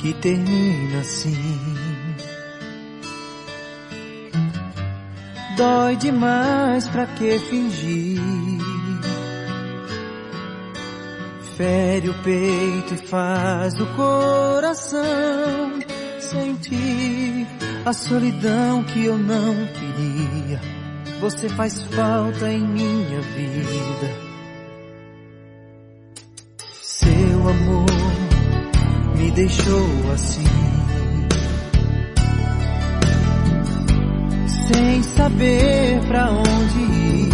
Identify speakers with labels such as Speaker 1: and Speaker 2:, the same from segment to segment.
Speaker 1: que termina assim. Dói demais, pra que fingir? Fere o peito e faz do coração sentir a solidão que eu não queria. Você faz falta em minha vida. Seu amor me deixou assim, sem saber pra onde ir.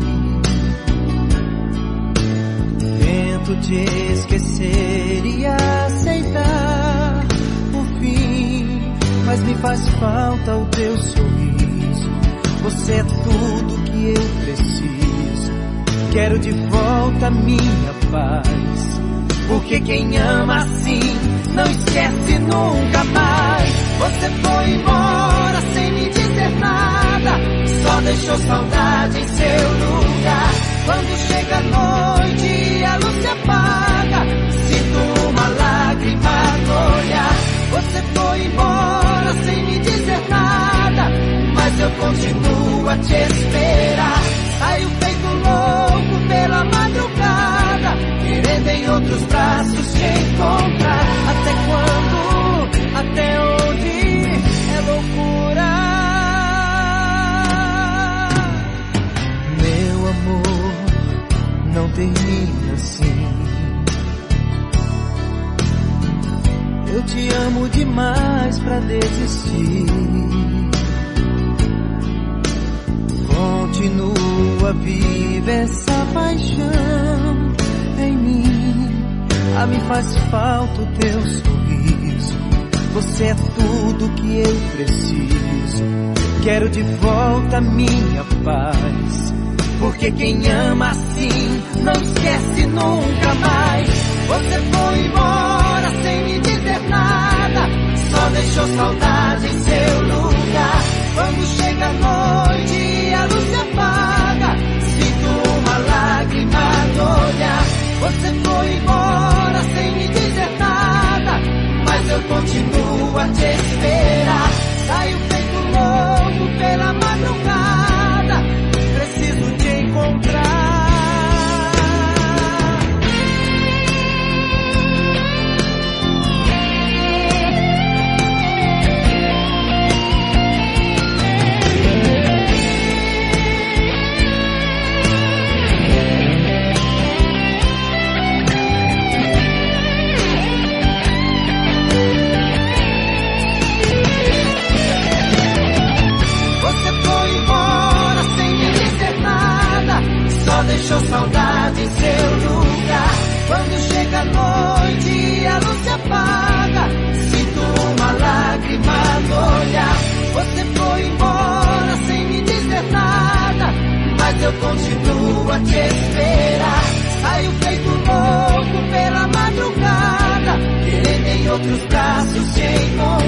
Speaker 1: Tento te esquecer e aceitar o fim, mas me faz falta o teu sorriso. Você é tudo que eu preciso. Quero de volta minha paz, porque quem ama assim não esquece nunca mais. Você foi embora sem me dizer nada, só deixou saudade em seu lugar. Quando chega a noite e a luz se apaga, sinto uma lágrima no olhar. Você foi embora sem me dizer nada, mas eu continuo a te esperar. Saio feito louco pela madrugada, querendo em outros braços te encontrar. Até quando? Até onde? É loucura. Meu amor, não termina assim. Eu te amo demais pra desistir. Continua viva essa paixão em mim. Me faz falta o teu sorriso. Você é tudo que eu preciso. Quero de volta minha paz, porque quem ama assim não esquece nunca mais. Você foi embora sem me dizer nada, só deixou saudade em seu lugar. Quando chega a noite e a luz se apaga, sinto uma lágrima no olhar. Você foi embora sem me dizer nada, mas eu continuo a te esperar. Saio feito louco pela madrugada, preciso te encontrar. Deixou saudade em seu lugar. Quando chega a noite e a luz se apaga, sinto uma lágrima no olhar. Você foi embora sem me dizer nada, mas eu continuo a te esperar. Saio feito louco pela madrugada, querendo em outros braços te encontrar.